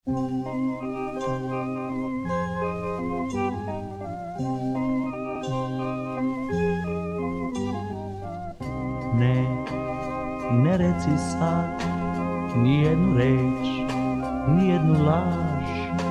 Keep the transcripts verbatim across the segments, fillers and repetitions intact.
Ne, ne reci sad nijednu reč, nijednu laž,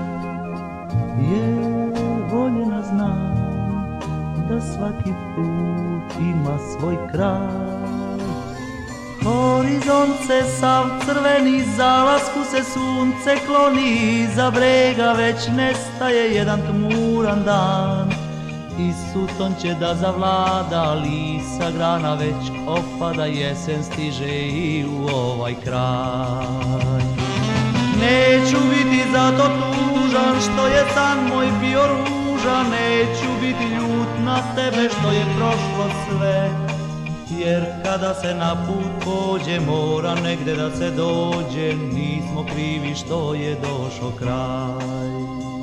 jer voljena znam da svaki put ima svoj kraj. Horizont se sav crveni, zalasku se sunce kloni, iza brega već nestaje jedan tmuran dan. I suton će da zavlada, lisa grana već opada, jesen stiže i u ovaj kraj. Neću biti zato tužan što je san moj bio ružan, neću biti ljut na tebe što je prošlo sve, jer kada se na put pođe mora negde da se dođe, nismo krivi što je došao kraj.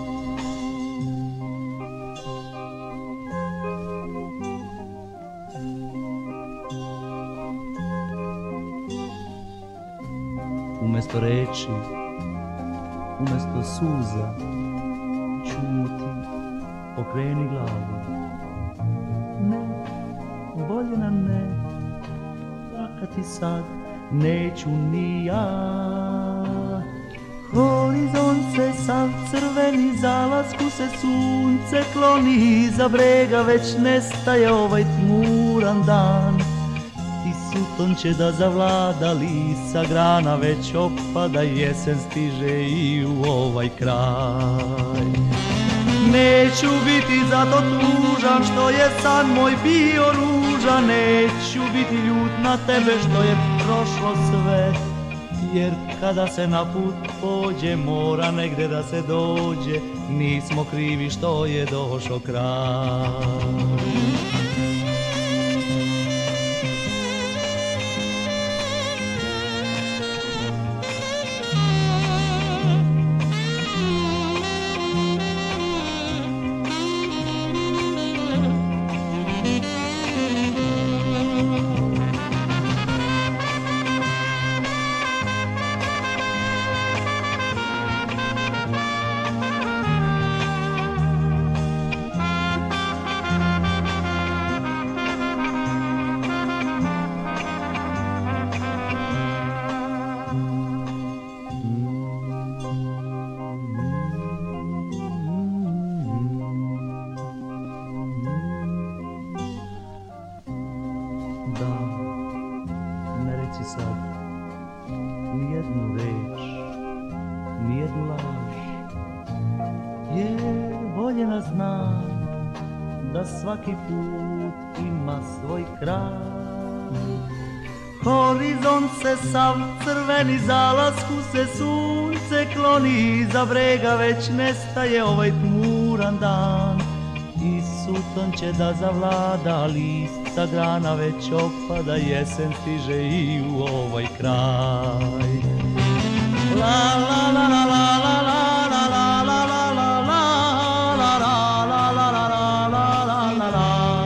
Umesto reči, umesto suza, ćuti, okreni glavu. Ne, voljena ne, plakati sad neću ni ja. Horizont se sav crveni, zalasku se sunce kloni, iza brega već nestaje ovaj tmuran dan. Suton će da zavlada, lisa grana već opada, jesen stiže i u ovaj kraj. Neću biti zato tužan što je san moj bio ružan, neću biti ljut na tebe što je prošlo sve, jer kada se na put pođe mora negde da se dođe, nismo krivi što je došao kraj. Da, ne reci sad nijednu reč, nijednu laž, jer voljena znam da svaki put ima svoj kraj. Horizont se sav crveni, zalasku se sunce kloni, iza brega već nestaje ovaj tmuran dan. I suton će da zavlada, lista grana već opada, jesen stiže i u ovaj kraj. La la la la la la la la la la la la la la la la.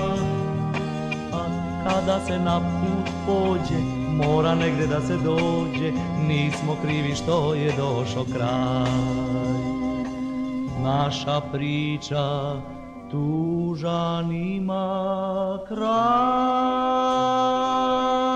A kada se na put pođe mora negde da se dođe, nismo krivi što je došao kraj. Naša priča tužan ima kraj.